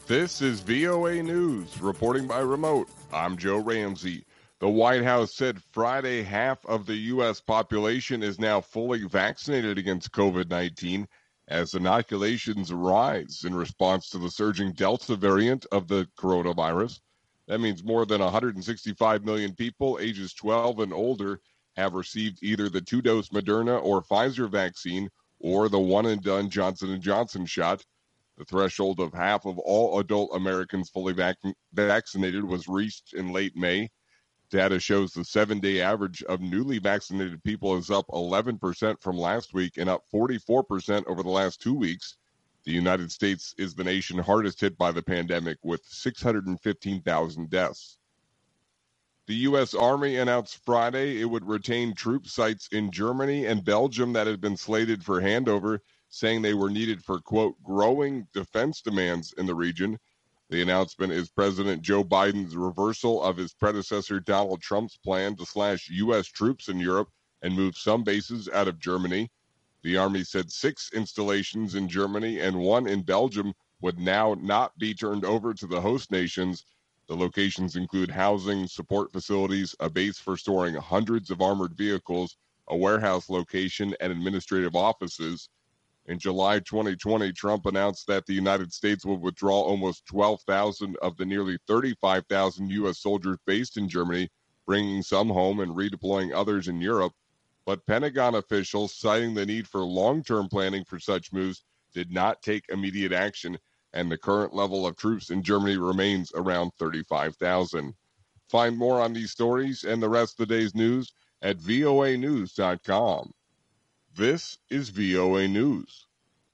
This is VOA News, reporting by remote. I'm Joe Ramsey. The White House said Friday half of the U.S. population is now fully vaccinated against COVID-19 as inoculations rise in response to the surging Delta variant of the coronavirus. That means more than 165 million people ages 12 and older have received either the two-dose Moderna or Pfizer vaccine or the one-and-done Johnson & Johnson shot. The threshold of half of all adult Americans fully vaccinated was reached in late May. Data shows the 7-day average of newly vaccinated people is up 11% from last week and up 44% over the last 2 weeks. The United States is the nation hardest hit by the pandemic with 615,000 deaths. The U.S. Army announced Friday it would retain troop sites in Germany and Belgium that had been slated for handover, saying they were needed for, quote, growing defense demands in the region. The announcement is President Joe Biden's reversal of his predecessor Donald Trump's plan to slash U.S. troops in Europe and move some bases out of Germany. The Army said 6 installations in Germany and 1 in Belgium would now not be turned over to the host nations. The locations include housing, support facilities, a base for storing hundreds of armored vehicles, a warehouse location, and administrative offices. In July 2020, Trump announced that the United States would withdraw almost 12,000 of the nearly 35,000 U.S. soldiers based in Germany, bringing some home and redeploying others in Europe. But Pentagon officials, citing the need for long-term planning for such moves, did not take immediate action, and the current level of troops in Germany remains around 35,000. Find more on these stories and the rest of the day's news at voanews.com. This is VOA News.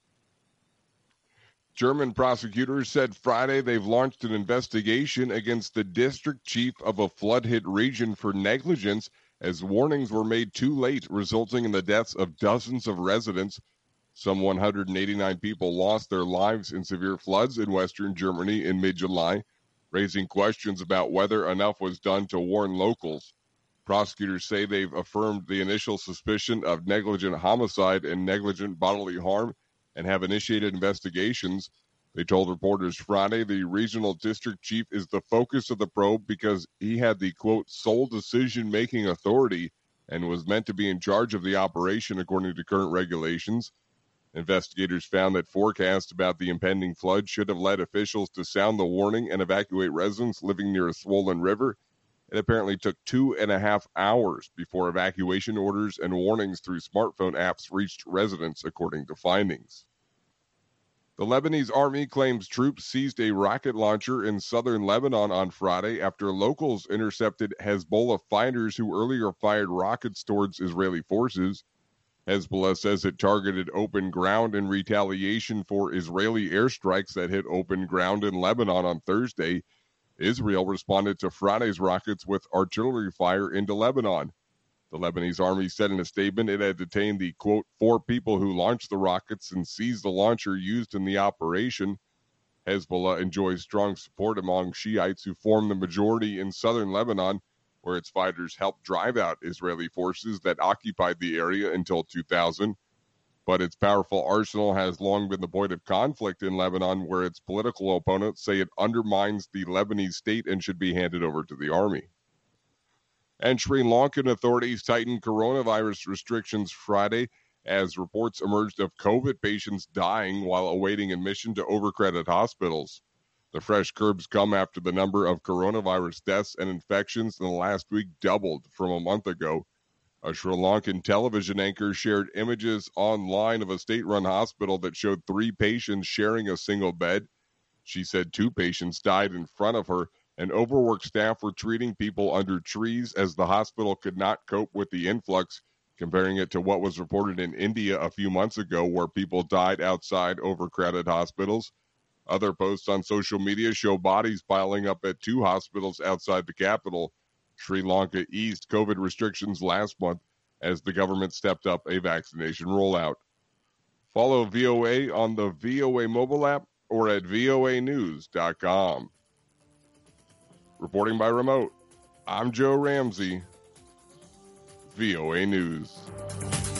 German prosecutors said Friday they've launched an investigation against the district chief of a flood-hit region for negligence as warnings were made too late, resulting in the deaths of dozens of residents. Some 189 people lost their lives in severe floods in western Germany in mid-July, raising questions about whether enough was done to warn locals. Prosecutors say they've affirmed the initial suspicion of negligent homicide and negligent bodily harm and have initiated investigations. They told reporters Friday the regional district chief is the focus of the probe because he had the, quote, sole decision-making authority and was meant to be in charge of the operation according to current regulations. Investigators found that forecasts about the impending flood should have led officials to sound the warning and evacuate residents living near a swollen river. It apparently took 2.5 hours before evacuation orders and warnings through smartphone apps reached residents, according to findings. The Lebanese army claims troops seized a rocket launcher in southern Lebanon on Friday after locals intercepted Hezbollah fighters who earlier fired rockets towards Israeli forces. Hezbollah says it targeted open ground in retaliation for Israeli airstrikes that hit open ground in Lebanon on Thursday. Israel responded to Friday's rockets with artillery fire into Lebanon. The Lebanese army said in a statement it had detained the, quote, 4 people who launched the rockets and seized the launcher used in the operation. Hezbollah enjoys strong support among Shiites who form the majority in southern Lebanon, where its fighters helped drive out Israeli forces that occupied the area until 2000. But its powerful arsenal has long been the point of conflict in Lebanon, where its political opponents say it undermines the Lebanese state and should be handed over to the army. And Sri Lankan authorities tightened coronavirus restrictions Friday as reports emerged of COVID patients dying while awaiting admission to overcrowded hospitals. The fresh curbs come after the number of coronavirus deaths and infections in the last week doubled from a month ago. A Sri Lankan television anchor shared images online of a state-run hospital that showed 3 patients sharing a single bed. She said 2 patients died in front of her, and overworked staff were treating people under trees as the hospital could not cope with the influx, comparing it to what was reported in India a few months ago where people died outside overcrowded hospitals. Other posts on social media show bodies piling up at 2 hospitals outside the capital. Sri Lanka eased COVID restrictions last month as the government stepped up a vaccination rollout. Follow VOA on the VOA mobile app or at voanews.com. Reporting by remote, I'm Joe Ramsey, VOA News.